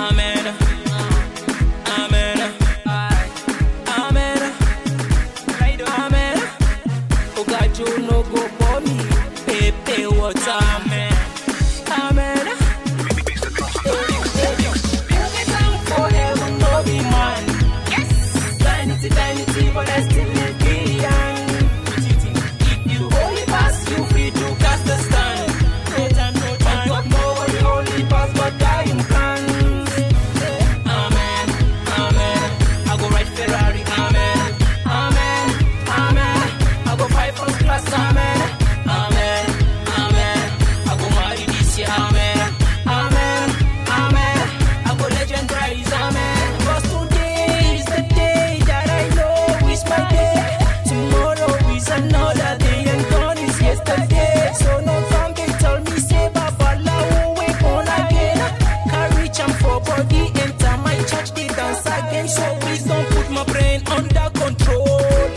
Amen. Amen. Amen. Amen. Oh God, you no go for me. Pay water. Amen. Amen. For heaven, no be man. Yes. Tiny, but I still live beyond. If you only pass, you free to cast the stand. No time. On top, nobody only pass, but I am can. Amen. Amen. I go ride Ferrari. Amen. Amen. Amen. I go fly first class. Amen. Amen. Amen. I go marry this year. Amen. Amen. Amen. I go legendary. Amen. Cause today is the day that I know is my day. Tomorrow is another day and gone is yesterday. So no time they tell me say Babalawo we born again. Carry champ for body enter my church they dance again. So please don't put my brain under control.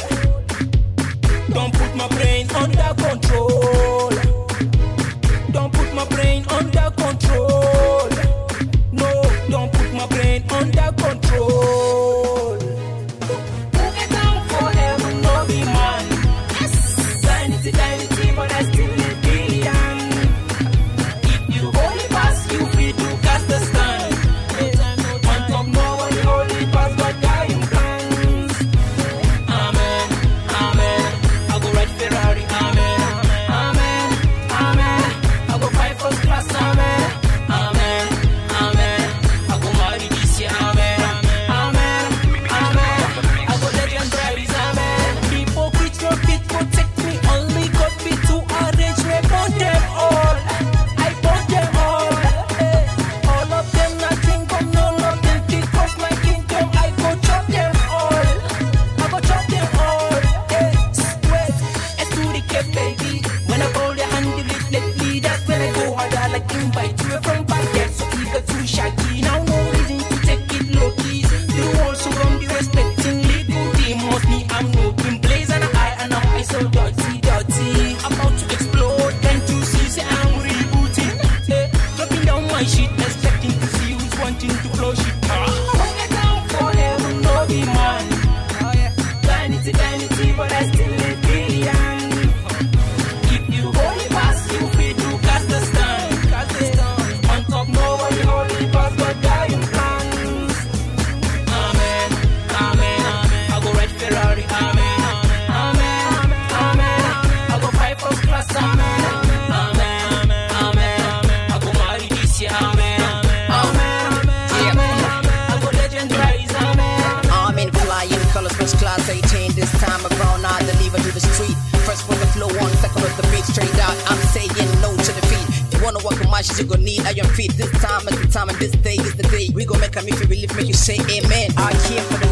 Don't put my brain under control. Don't put my brain under control. No, don't put my brain under control. Get down for heaven, no be man. Yes, tiny, but I still live beyond. If you only pass, you free to cast the stand. On top, nobody only pass, but I am plans. Amen, amen. I go ride Ferrari. Amen, amen, amen. I go fly first class. Amen, amen, amen. I go marry this year. Amen, amen, amen. I go legendary. Amen. Hypocrites no fit protect me. Only God fit to arrange me. Burn them all. I burn them all. All of them nothing come, none of them fit cross my kingdom. I go chop them all. I go chop them all. Sweat, it's to the cap, baby. When I hold your hand, you let me. That's when I go harder, like invite you from back. Get so eager to shaggy. Now no reason to take it low key. You also don't be respecting legal demons. Me, I'm no in blaze and I so dirty. About to explode, can't you see? Say I'm rebooting. Dropping down my shit, expecting to see who's wanting to flow shit. Get down for heaven, no be man. Tiny, but I still live beyond. If you only pass, you free to cast the stand. On top, nobody only pass, but I am plans. Amen, amen. I go ride Ferrari. Amen, amen, amen. I go fly first class. Amen, amen, amen. I go marry this year. Amen, amen, amen. I go legendary. Amen. I'm in flying colors, first class 18. This time around, I deliver to the street. First with the flow on, second with the beat. Straight out, I'm saying no to defeat. You wanna walk on my shit, you gon' need iron feet. This time is the time, and this day is the day. We gon' make a me feel relief, make you say amen. I care for the